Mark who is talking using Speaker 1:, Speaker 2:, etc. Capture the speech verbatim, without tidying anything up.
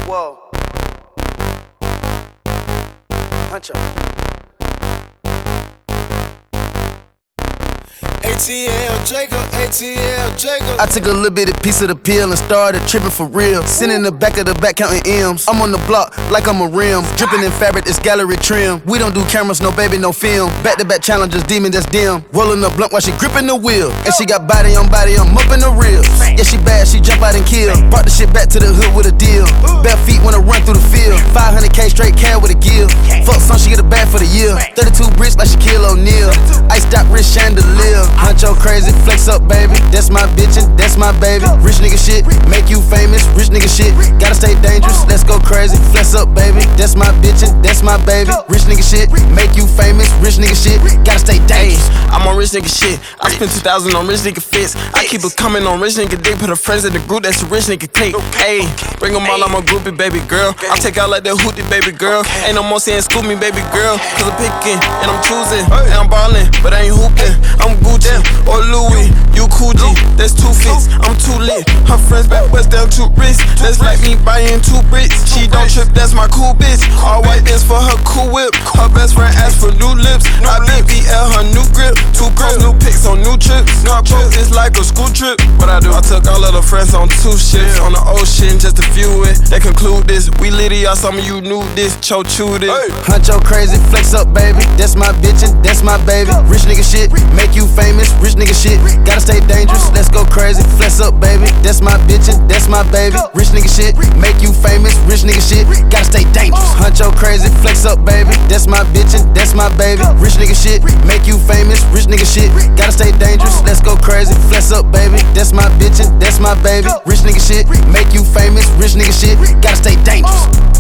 Speaker 1: Whoa. Huncho.
Speaker 2: A T L Jacob, A T L Jacob.
Speaker 1: I took a little bit of piece of the pill and started tripping for real. Sitting in the back of the back counting M's. I'm on the block like I'm a rim. Dripping in fabric, it's gallery trim. We don't do cameras, no baby, no film. Back to back challenges, demon that's dim. Rolling the blunt while she gripping the wheel. And she got body on body, I'm up in the reels. Yeah, she bad, she jump out and kill. Brought the shit back to the hood with a deal. Bare feet when I run through the field. five hundred K straight cash with a gill. Fuck son, she get a bag for the year. thirty-two bricks like Shaquille O'Neal. Iced out wrist chandelier. Huncho crazy, flex up, baby. That's my bitch and that's my baby. Rich nigga shit, make you famous. Rich nigga shit, gotta stay dangerous. Let's go crazy, flex up, baby. That's my bitch and that's my baby. Rich nigga shit, make you famous. Rich nigga shit, gotta stay dangerous.
Speaker 2: I'm on rich nigga shit. I spent two thousand on rich nigga fits. I keep it coming on rich nigga dick. Put her friends in the group, that's a rich nigga cake. Ayy, bring them all, I'm a groupie, baby girl. I take out like that hootie, baby girl. Ain't no more saying scoop me, baby girl. Cause I'm picking and I'm choosing. And I'm ballin', but I ain't hooping. I'm Gucci or Louis, you Coogee. That's two fits, I'm too lit. Her friends back west down two wrists. That's like me buying two bricks. She don't trip, that's my cool bitch. All white dance for her cool whip. Her best friend asked for new lips. I been B L her new grip. Two girls, new pics on new trips. Carpool is like a school trip. What I do, I took all of the friends on two ships. On the ocean just to view it. They conclude this. We litty, y'all, some of you knew this. Cho chewed it.
Speaker 1: Huncho crazy, flex up, baby. That's my bitch and that's my baby. Rich nigga shit, make you famous. Rich nigga shit, gotta stay dangerous. Let's go crazy, flex up, baby. That's my bitch and that's my baby. Rich nigga shit, make you famous. Rich nigga shit, gotta stay dangerous. Huncho crazy, flex up, baby. That's my bitch and that's my baby. Rich nigga shit, make you famous. Rich nigga shit, gotta stay dangerous. Let's go crazy, flex up, baby. That's my bitch and that's my baby. Rich nigga shit, make you famous. Rich nigga shit, gotta stay dangerous.